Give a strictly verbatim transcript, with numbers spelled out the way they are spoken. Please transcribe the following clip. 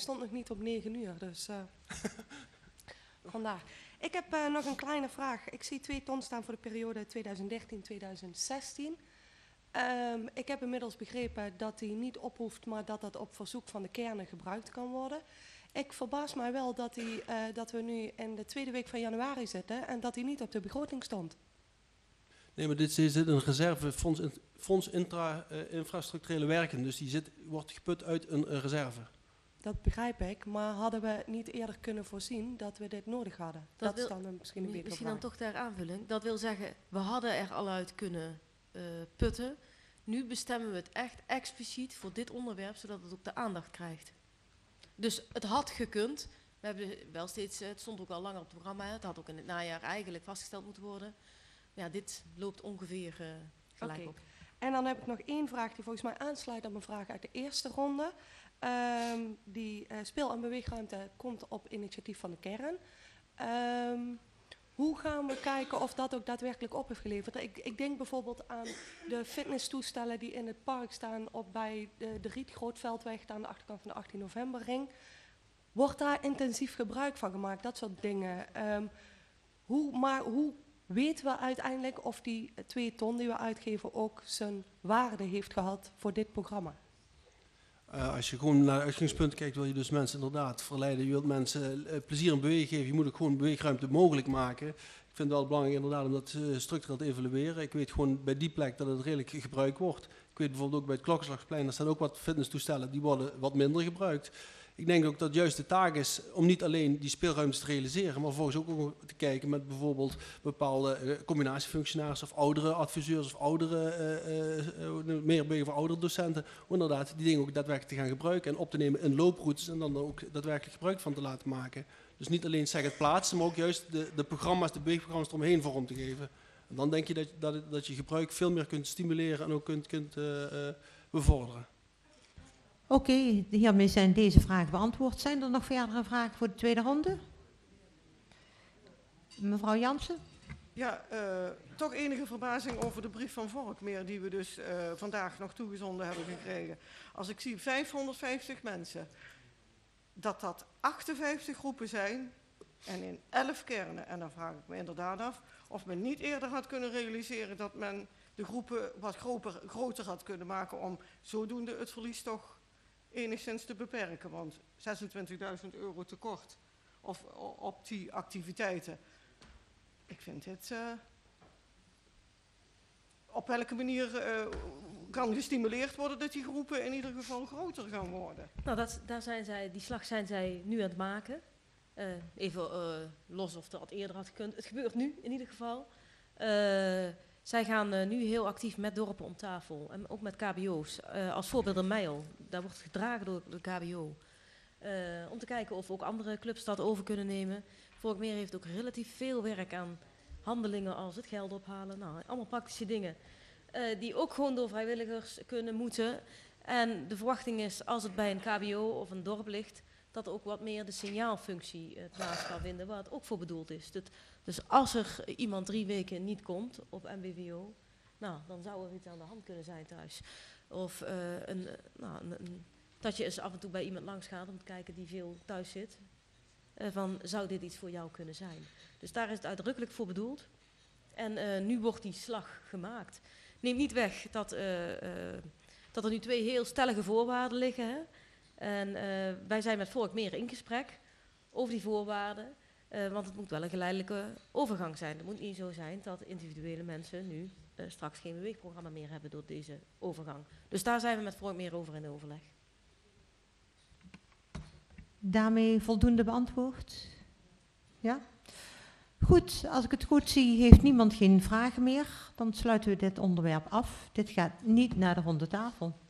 stond nog niet op negen uur, dus uh, vandaar. Ik heb uh, nog een kleine vraag. Ik zie twee ton staan voor de periode tweeduizend dertien tweeduizend zestien. Um, ik heb inmiddels begrepen dat die niet ophoeft, maar dat dat op verzoek van de kernen gebruikt kan worden. Ik verbaas mij wel dat, die, uh, dat we nu in de tweede week van januari zitten en dat die niet op de begroting stond. Nee, maar dit zit een reservefonds, fonds intra, uh, infrastructurele werken, dus die zit, wordt geput uit een, een reserve. Dat begrijp ik, maar hadden we niet eerder kunnen voorzien dat we dit nodig hadden? Dat, dat wil, is dan een, misschien een betere Misschien vraag. dan toch ter aanvulling. Dat wil zeggen, we hadden er al uit kunnen uh, putten. Nu bestemmen we het echt expliciet voor dit onderwerp, zodat het ook de aandacht krijgt. Dus het had gekund. We hebben wel steeds, het stond ook al langer op het programma. Het had ook in het najaar eigenlijk vastgesteld moeten worden. Ja, dit loopt ongeveer uh, gelijk okay. op. En dan heb ik nog één vraag die volgens mij aansluit op mijn vraag uit de eerste ronde. Um, die uh, speel- en beweegruimte komt op initiatief van de kern. Um, hoe gaan we kijken of dat ook daadwerkelijk op heeft geleverd? Ik, ik denk bijvoorbeeld aan de fitnesstoestellen die in het park staan op bij de, de Riet Grootveldweg aan de achterkant van de achttien novemberring. Wordt daar intensief gebruik van gemaakt? Dat soort dingen. Um, hoe, maar hoe weten we uiteindelijk of die twee ton die we uitgeven ook zijn waarde heeft gehad voor dit programma? Uh, als je gewoon naar het uitgangspunt kijkt, wil je dus mensen inderdaad verleiden. Je wilt mensen uh, plezier en beweging geven. Je moet ook gewoon beweegruimte mogelijk maken. Ik vind het wel belangrijk inderdaad om dat uh, structureel te evalueren. Ik weet gewoon bij die plek dat het redelijk gebruikt wordt. Ik weet bijvoorbeeld ook bij het Klokkenslagplein, er staan ook wat fitnesstoestellen, die worden wat minder gebruikt. Ik denk ook dat juist de taak is om niet alleen die speelruimtes te realiseren, maar vervolgens ook te kijken met bijvoorbeeld bepaalde uh, combinatiefunctionarissen of oudere adviseurs of oudere, uh, uh, uh, meer bewegen voor oudere docenten, om inderdaad die dingen ook daadwerkelijk te gaan gebruiken en op te nemen in looproutes en dan ook daadwerkelijk gebruik van te laten maken. Dus niet alleen zeg het plaatsen, maar ook juist de, de programma's, de beweegprogramma's eromheen vorm te geven. En dan denk je dat, dat, dat je gebruik veel meer kunt stimuleren en ook kunt, kunt uh, uh, bevorderen. Oké, okay, hiermee zijn deze vragen beantwoord. Zijn er nog verdere vragen voor de tweede ronde? Mevrouw Jansen? Ja, uh, toch enige verbazing over de brief van Vorkmeer die we dus uh, vandaag nog toegezonden hebben gekregen. Als ik zie vijfhonderdvijftig mensen, dat dat achtenvijftig groepen zijn en in elf kernen. En dan vraag ik me inderdaad af of men niet eerder had kunnen realiseren dat men de groepen wat groter, groter had kunnen maken om zodoende het verlies toch enigszins te beperken, want zesentwintigduizend euro tekort of, op die activiteiten. Ik vind het... Uh, op welke manier uh, kan gestimuleerd worden dat die groepen in ieder geval groter gaan worden? Nou, dat, daar zijn zij, die slag zijn zij nu aan het maken. Uh, even uh, los of dat eerder had gekund. Het gebeurt nu in ieder geval. Uh, Zij gaan uh, nu heel actief met dorpen om tafel en ook met K B O's. Uh, als voorbeeld een Mijl, daar wordt gedragen door de K B O. Uh, om te kijken of ook andere clubs dat over kunnen nemen. Vorkmeer heeft ook relatief veel werk aan handelingen als het geld ophalen. Nou, allemaal praktische dingen uh, die ook gewoon door vrijwilligers kunnen moeten. En de verwachting is, als het bij een K B O of een dorp ligt, dat er ook wat meer de signaalfunctie uh, plaats kan vinden, waar het ook voor bedoeld is. Dat, dus als er iemand drie weken niet komt op M B V O, nou, dan zou er iets aan de hand kunnen zijn thuis. Of uh, een, nou, een, een, dat je eens af en toe bij iemand langs gaat om te kijken die veel thuis zit. Uh, van, zou dit iets voor jou kunnen zijn? Dus daar is het uitdrukkelijk voor bedoeld. En uh, nu wordt die slag gemaakt. Neem niet weg dat, uh, uh, dat er nu twee heel stellige voorwaarden liggen, hè? En uh, wij zijn met Vorkmeer in gesprek over die voorwaarden. Uh, want het moet wel een geleidelijke overgang zijn. Het moet niet zo zijn dat individuele mensen nu uh, straks geen beweegprogramma meer hebben door deze overgang. Dus daar zijn we met Vorkmeer over in overleg. Daarmee voldoende beantwoord? Ja? Goed, als ik het goed zie, heeft niemand geen vragen meer. Dan sluiten we dit onderwerp af. Dit gaat niet naar de ronde tafel.